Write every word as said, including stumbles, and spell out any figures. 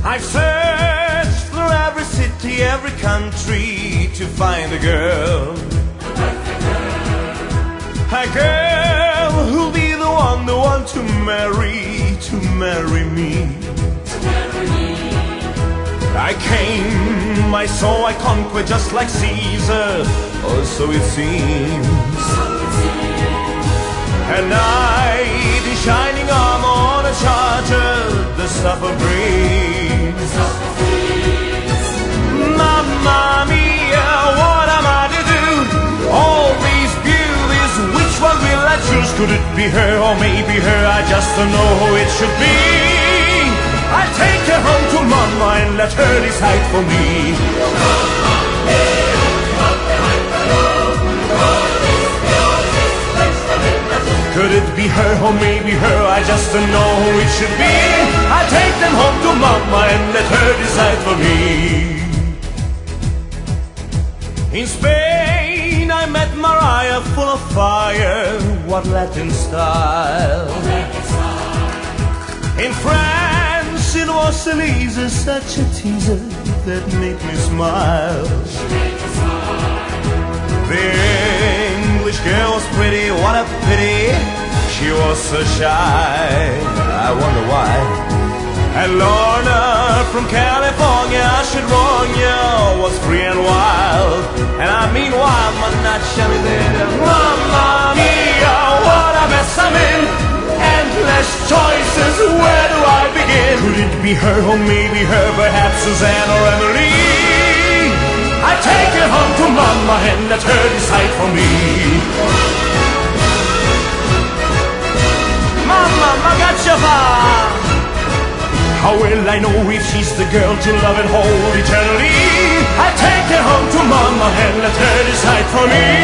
I've searched through every city, every country to find a girl, a girl who'll be the one, the one to marry, to marry me. I came, I saw, I conquered just like Caesar, or so it seems. A knight in shining armor on a charger, the stuff of dreams. Mamma mia, what am I to do? All these beauties, which one will I choose? Could it be her or maybe her? I just don't know who it should be. I'll take her home to Mama and let her decide for me. Could it be her or maybe her? I just don't know who it should be. I'll take them home to Mama and let her decide for me. In Spain I met Maria, full of fire, what Latin style. In France it was Elisa, such a teaser that made me smile. The English girl was pretty, what a pity, she was so shy, I wonder why. And Lorna from California, I should warn you, was free and wild. And I mean wild, but not shabby there. Mamma mia, what a mess I'm in. Endless choices, where do I begin? Could it be her or maybe her, perhaps Suzanne or Emily? I take her home to Mama and let her decide for me. Mama, Magachava! How will I know if she's the girl to love and hold eternally? I take her home to Mama and let her decide for me.